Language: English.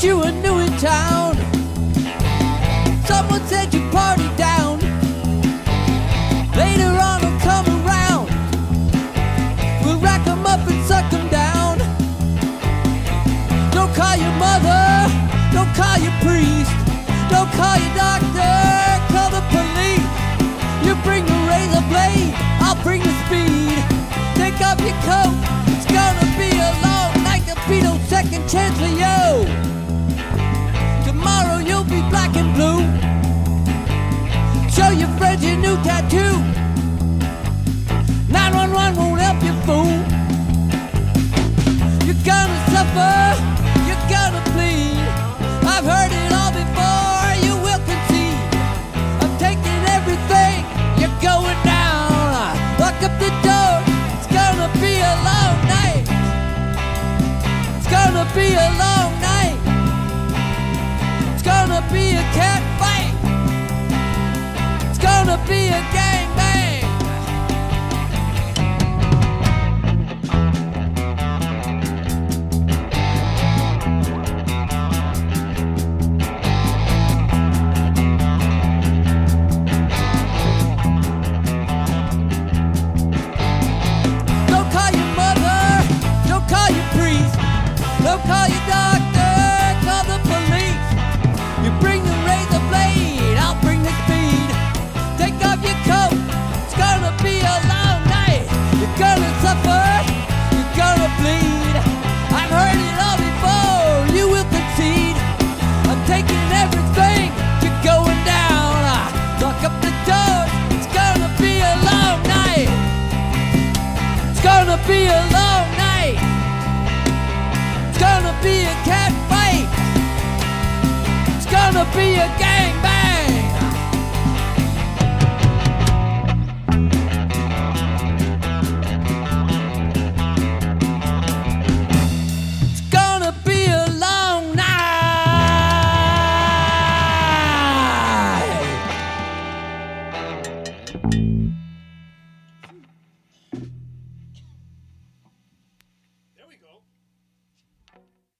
you were new in town. Someone said you partied down. Later on I'll come around. We'll rack 'em up and suck 'em down. Don't call your mother, don't call your priest, don't call your doctor, call the police. You bring the razor blade, I'll bring the speed. Take off your coat, it's gonna be a long night. There'll be no second chance for you. Tomorrow you'll be black and blue. Show your friends your new tattoo. 911 won't help you, fool. You're gonna suffer, you're gonna bleed. I've heard it all before, you will concede. I'm taking everything, you're going down. Lock up the door, it's gonna be a long night. It's gonna be a long night. It's gonna be a cat fight. It's gonna be a gangbang. Don't call your mother, don't call your priest, don't call your doctor, call the police. You bring the razor blade, I'll bring the speed. Take off your coat, it's gonna be a long night. You're gonna suffer, you're gonna bleed. I've heard it all before, you will concede. I'm taking everything, you're going down. Lock up the doors, it's gonna be a long night. It's gonna be a long night. It's gonna be a cat fight. It's gonna be a gang.